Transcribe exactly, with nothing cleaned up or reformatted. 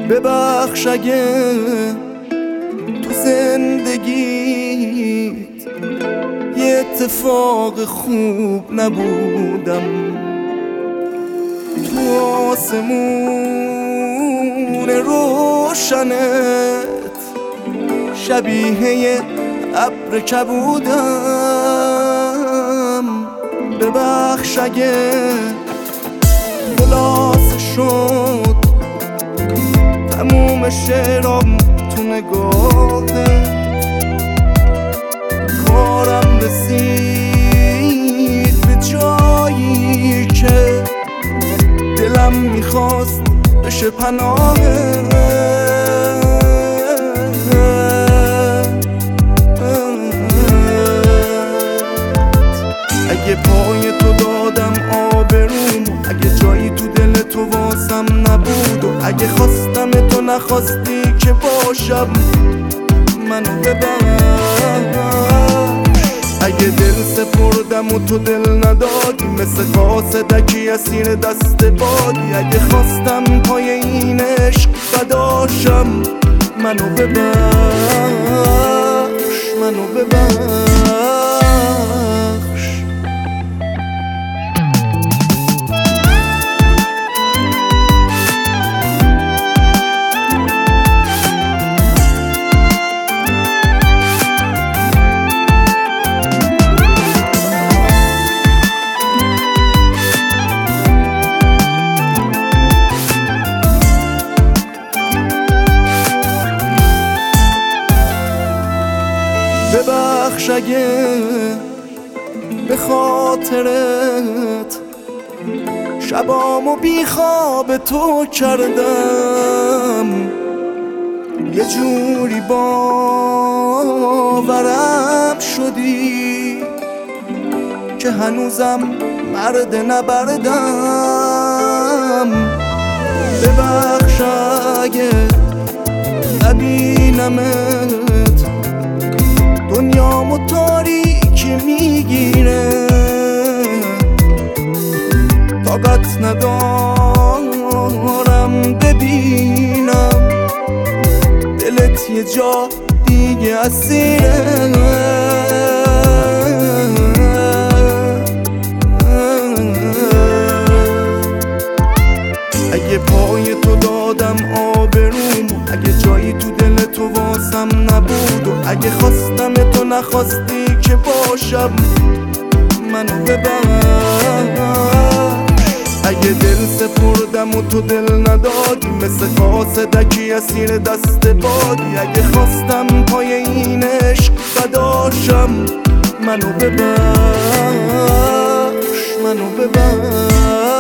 ببخش اگه تو زندگیت یه اتفاق خوب نبودم، تو آسمون روشنت شبیه ابر کبودم. ببخش اگه خلاصه شد تموم شعرام تو نگاهت، کارم رسید به جایی که دلم میخواست بشه پناهت. اگه پای تو دادم آبرومو، اگه جایی تو دل تو واسم نبود، و اگه خواستم تو نخواستی که باشم، منو ببخش. اگه دل سپردم و تو دل ندادی، مثل قاصدکی اسیر دست بادی، اگه خواستم پای این عشق فداشم، منو ببخش، منو ببخش. ببخش اگه به خاطرت شبامو بی خواب تو کردم، یه جوری باورم شدی که هنوزم مرد نبردم. ببخش اگه نبینمت دنیامو تاریکی میگیره، طاقت ندارم ببینم دلت یه جا دیگه اسیره. اگه پای تو دادم آبرومو، اگه جایی تو دل تو واسم نبود، و اگه خواستم تو نخواستی که باشم، منو ببخش. اگه دل سپردم و تو دل ندادی، مثل قاصدکی اسیر دست بادی، اگه خواستم پای این عشق فداشم، منو ببخش، منو ببخش.